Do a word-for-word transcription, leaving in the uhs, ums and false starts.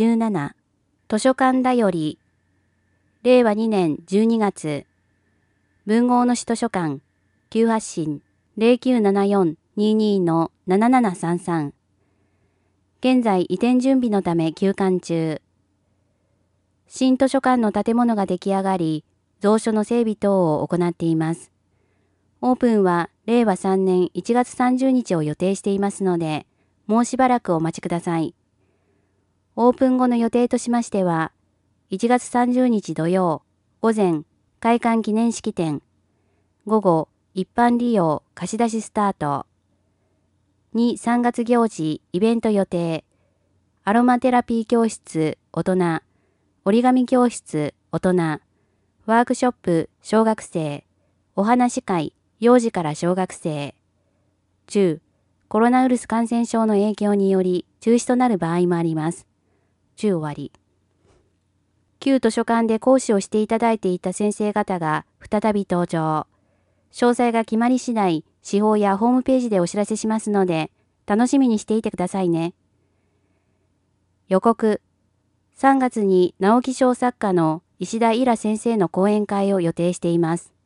じゅうなな図書館だよりれいわにねんじゅうにがつ文豪の市図書館急発進 ゼロきゅうななよんにーにーのななななさんさん 現在移転準備のため休館中。新図書館の建物が出来上がり、蔵書の整備等を行っています。オープンはれいわさんねんいちがつさんじゅうにちを予定していますので、もうしばらくお待ちください。オープン後の予定としましては、いちがつさんじゅうにち土曜、午前、開館記念式典、午後、一般利用貸し出しスタート。に、さんがつ行事、イベント予定。アロマテラピー教室、大人。折り紙教室、大人。ワークショップ、小学生。お話会、幼児から小学生。中、コロナウイルス感染症の影響により中止となる場合もあります。中終わり。旧図書館で講師をしていただいていた先生方が再び登場。詳細が決まり次第、誌報やホームページでお知らせしますので、楽しみにしていてくださいね。予告。さんがつに直木賞作家の石田イラ先生の講演会を予定しています。